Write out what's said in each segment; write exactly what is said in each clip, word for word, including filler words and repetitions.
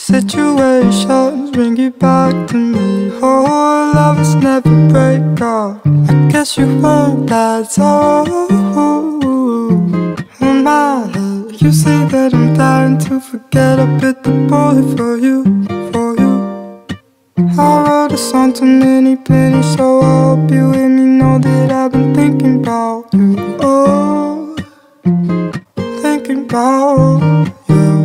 situations bring you back to me. Oh, lovers never break up. I guess you won't, that's all. On my head, you say that I'm dying to forget. I bit the bullet for you, for you. I wrote a song too many pennies, so I hope you hear me know that I've been thinking about you. Oh, thinking about you.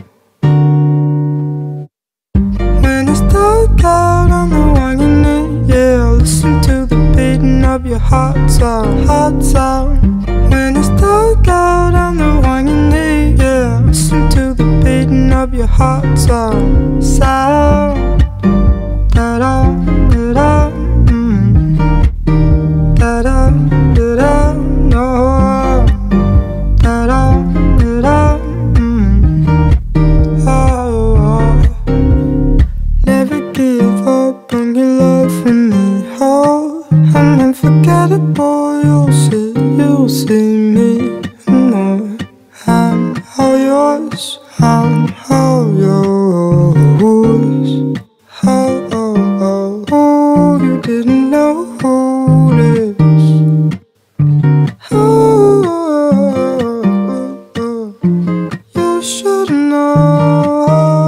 When it's dark out, I'm the one you need. Yeah, listen to the beating of your heart sound, heart sound. When it's dark out, I'm the one you need. Yeah, listen to the beating of your heart sound, sound. Da da da da, mm. Da da da da, no. Da da da da, mm. Oh, oh. Never give up on your love for me. Oh, I'm unforgettable. You'll see, you'll see me. No, I'm all yours. I'm all yours. Oh, oh, oh, oh, you didn't know who it is. Oh, oh, oh, oh, you should know.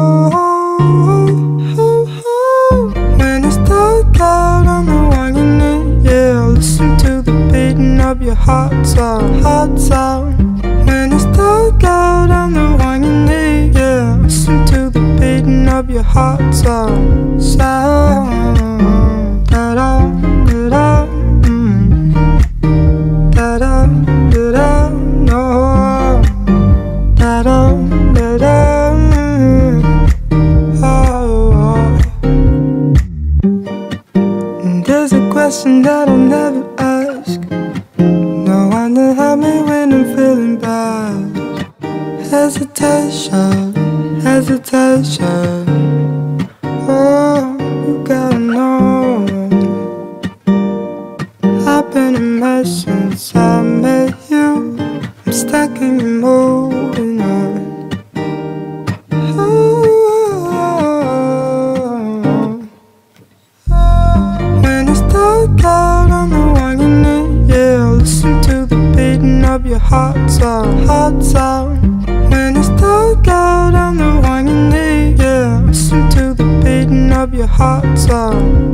Oh, oh, oh. When it's dark out, I'm the one you need. Yeah, listen to the beating of your heart sound, heart sound. When it's dark out, I'm the one you need. Yeah, listen to the beating of your heart sound, sound. Da da da da, mm. Da da da da, no. Da da da da, mm. Oh, oh. And there's a question that I'll never ask. No one to help me when I'm feeling bad. Hesitation, hesitation. Oh, you gotta know, I've been a mess since I met you. I'm stuck in your moving on. Oh, when it's dark out, I'm the one you need. Yeah, listen to the beating of your heart sound, heart sound. When it's dark out, I'm the one you need. Yeah, listen to the beating of your heart sound.